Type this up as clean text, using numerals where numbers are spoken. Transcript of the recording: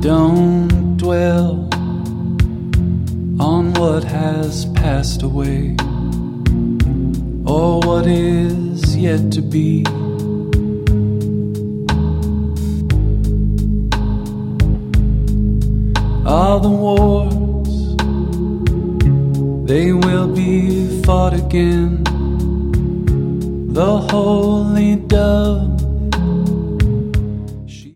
Don't dwell on what has passed away or what is yet to be. All the wars, they will be fought again. The holy dove